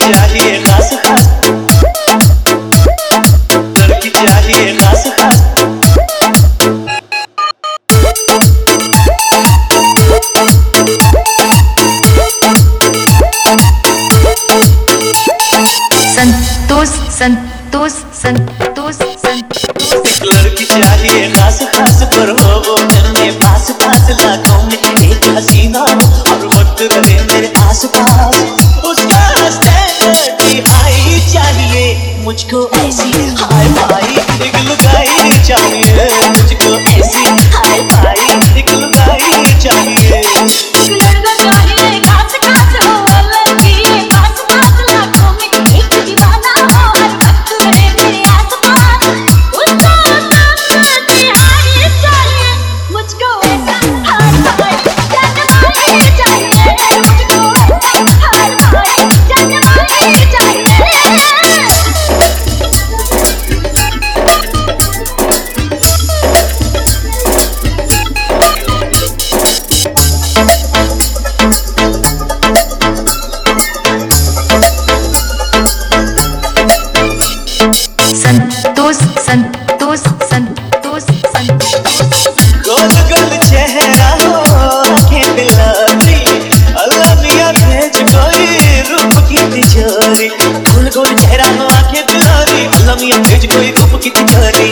चाहिए खास खास, लड़की चाहिए खास खास। संतोष संतोष संतोष संतोष। एक लड़की चाहिए खास खास, पर हो वो घर में पास पास, लाखों में एक हसीना हो और वक्त रहे मेरे आस पास। उसका स्टैंडर्ड भी हाई चाहिए मुझको, ऐसी हाय फाई एक लुगाई चाहिए मुझको, ऐसी हाय फाई एक लुगाई चाहिए। संतोष संतोष संतोष संतोष। गोल गोल चेहरा हो आँखें दिलाती, अल्लाह मियाँ भेज कोई रूप की तिजोरी। गोल गोल चेहरा हो आँखें दिलाती, अल्लाह मियाँ भेज कोई रूप की तिजोरी।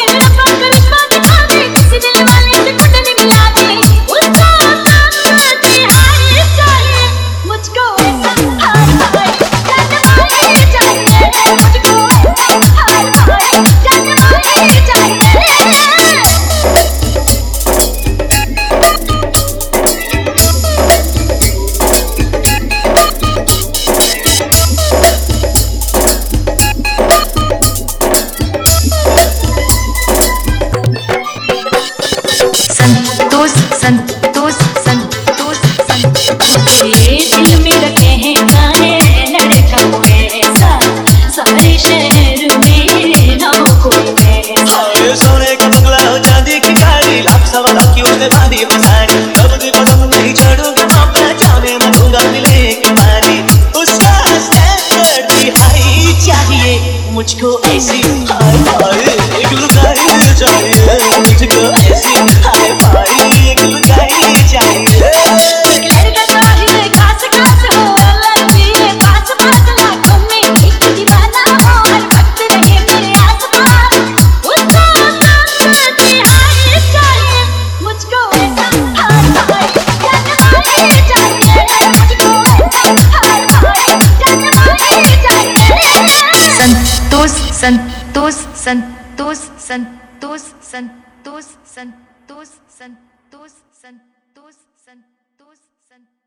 संतोष संतोष संतोष संतोष। ये दिल में रखे हैं गाने लड़का कोई ऐसा, सारे शहर में ना हो कोई ऐसा। ये सोने का बंगला हो चांदी की गाड़ी, लाख सवा लाख की उसने बांधी हो साड़ी। अब मुझे पसंद नहीं छोड़ूंगा ना पहचाने न दूंगा मिले के पानी। उसका स्टैंडर्ड भी हाई चाहिए मुझको, ऐसी हाय फाई एक लुगाई चाहिए मुझको, ऐसी हाय फाई एक लुगाई चाहिए। संतोष संतोष संतोष संतोष संतोष संतोष संतोष संतोष संतोष संतोष।